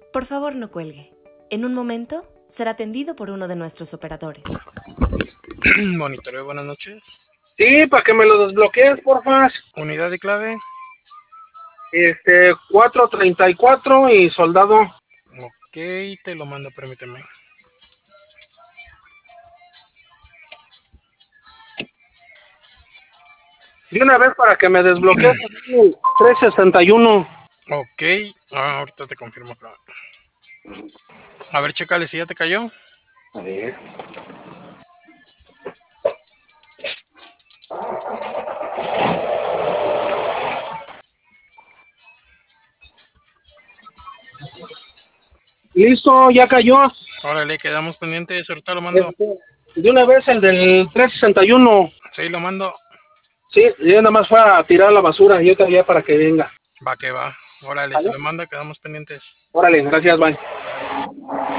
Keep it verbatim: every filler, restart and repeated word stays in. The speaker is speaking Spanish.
Por favor, no cuelgue. En un momento será atendido por uno de nuestros operadores. Monitoreo, buenas noches. Sí, para que me lo desbloquees, porfa. Unidad y clave. Este, cuatro treinta y cuatro y soldado. Ok, te lo mando, permíteme. De una vez para que me desbloquees trescientos sesenta y uno. Ok, ah, ahorita te confirmo. Claro. A ver, chécale si ya te cayó. A ver. Listo, ya cayó. Órale, quedamos pendientes, ahorita lo mando. Este, de una vez el del trescientos sesenta y uno. Sí, lo mando. Sí, yo nada más fue a tirar la basura y yo todavía para que venga. Va que va. Órale, ¿Vale? se lo manda, quedamos pendientes. Órale, gracias, bye.